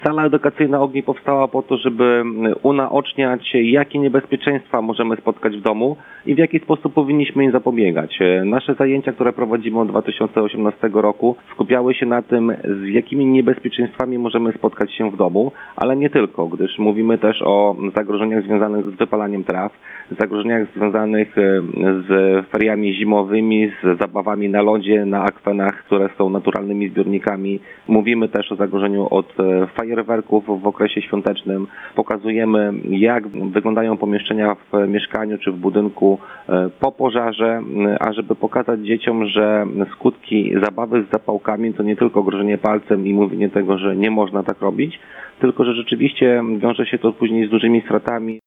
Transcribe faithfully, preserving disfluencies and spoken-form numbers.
Sala edukacyjna Ogni powstała po to, żeby unaoczniać, jakie niebezpieczeństwa możemy spotkać w domu i w jaki sposób powinniśmy im zapobiegać. Nasze zajęcia, które prowadzimy od dwa tysiące osiemnastego roku, skupiały się na tym, z jakimi niebezpieczeństwami możemy spotkać się w domu, ale nie tylko, gdyż mówimy też o zagrożeniach związanych z wypalaniem traw, zagrożeniach związanych z feriami zimowymi, z zabawami na lodzie, na akwenach, które są naturalnymi zbiornikami. Mówimy też o zagrożeniu od fajerwerków w okresie świątecznym. Pokazujemy, jak wyglądają pomieszczenia w mieszkaniu czy w budynku po pożarze, a żeby pokazać dzieciom, że skutki zabawy z zapałkami to nie tylko grożenie palcem i mówienie tego, że nie można tak robić, tylko że rzeczywiście wiąże się to później z dużymi stratami.